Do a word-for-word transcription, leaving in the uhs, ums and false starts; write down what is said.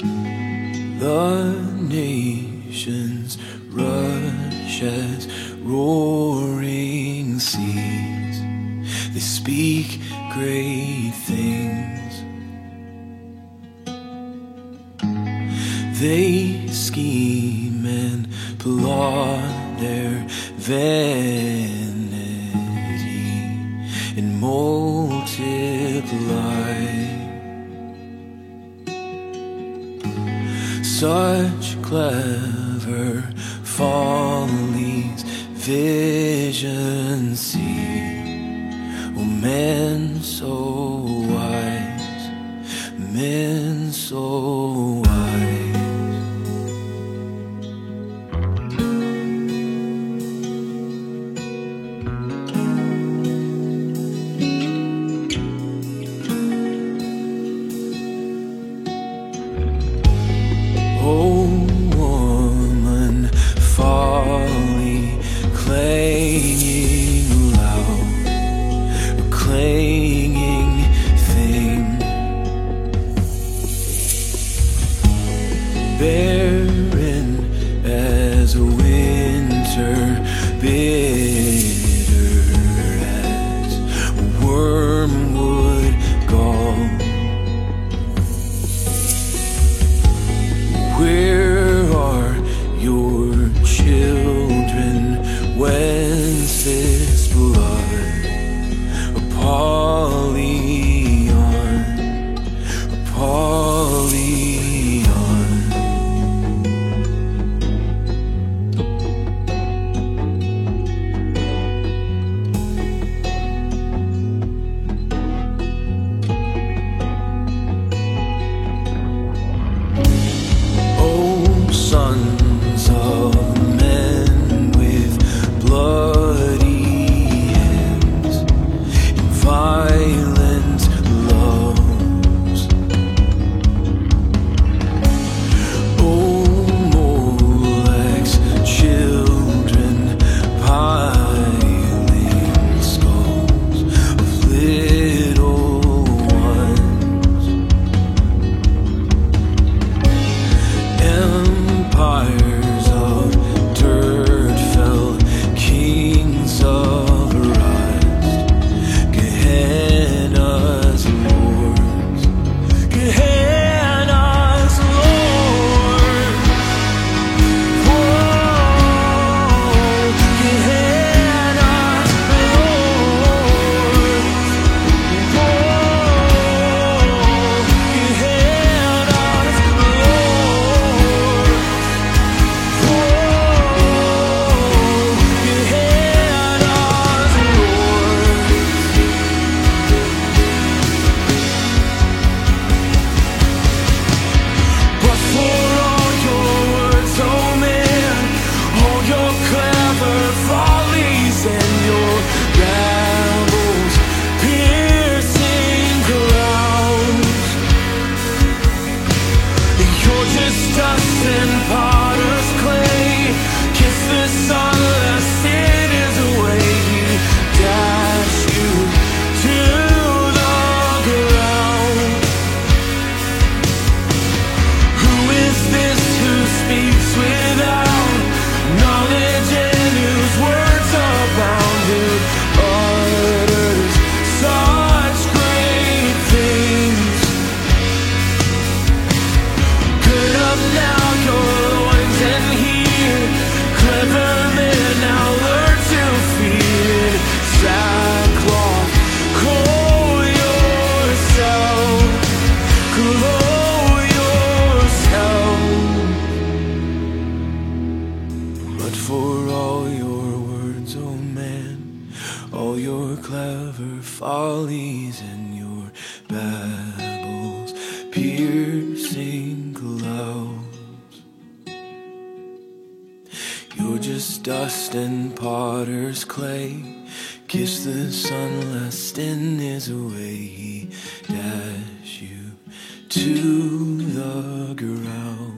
The nations rush as roaring seas. They speak great things. They scheme and plot their vanity and multiply. Such clever follies vision see. Oh, men so wise, men so wise. Oh, woman, folly clanging loud, a clanging thing, barren as a winter, bitter as a wormwood gall. Where are your children? Whence this blood? Apollyon, Apollyon. Sons of men with bloody hands and violent loves. Oh, Molech's children piling skulls of little ones. Empires of dirt fell, kings of rust, Gehenna's lords, Gehenna's lords. Whoa, Gehenna's lords. Whoa, Gehenna's lords. Dust and potter's clay, kiss the sun lest it is away. He dash you to the ground. Who is this who speaks without knowledge and whose words abound? Who utters such great things? Gird up now your loins and hear. Clever men now learn to fear. Sackcloth, clothe yourself, clothe yourself. But for all your words, oh man, all your clever follies and your babbles, piercing clouds, you're just dust and potter's clay. Kiss the sun lest in his way he dash you to the ground.